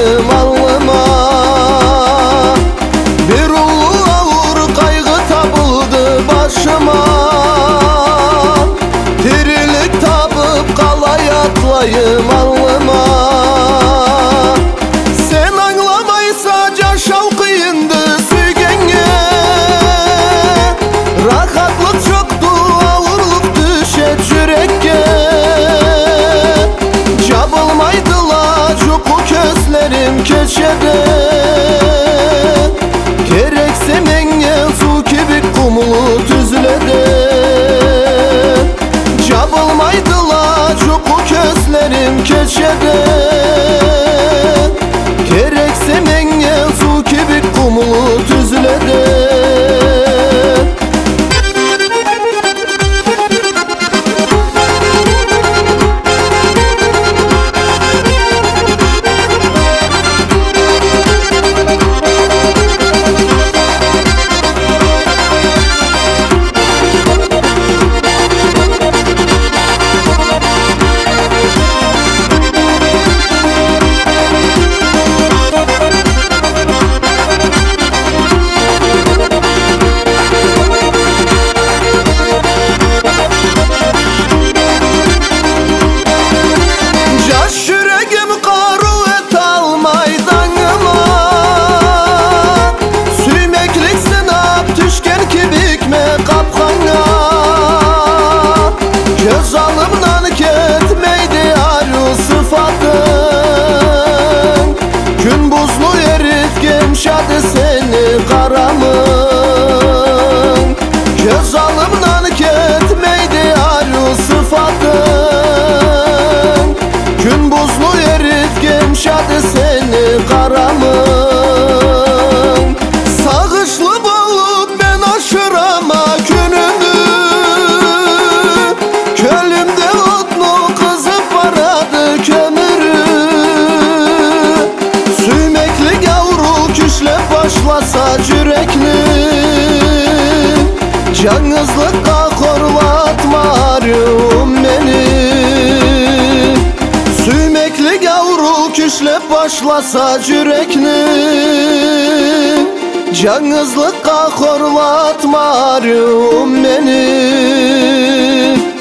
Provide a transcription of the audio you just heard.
atlayım alnıma. Bir ulu ağır kaygı tabıldı başıma. Dirilik tabıp kalay atlayım alnıma. Sen anlamaysa can şavkı indi süygenge. Rahatlık çoktu, ağırlık düşet yürekke. Cabılmaydılar çoku közlerim keçede. Gerekse menge su gibi kumulu tüzlede. Cabılmaydılar çoku közlerim keçede. Gerekse menge su gibi kumulu tüzlede. Göz alımdan ketmeydi arı sıfatın. Gün buzlu erit gemşadı seni karamın. Göz alımdan ketmeydi arı sıfatın. Gün buzlu erit gemşadı seni karamın. Sağışlı balık ben aşırama gününü. Kölümde otlu kızıp varadı kömürü. Süymekli gavru küşle başlasa cürekli. Canızlıkta korlatma arıyorum beni. Süymekli gavru küşle başlasa cürekli. Canızlıkta korlatma arıyorum beni.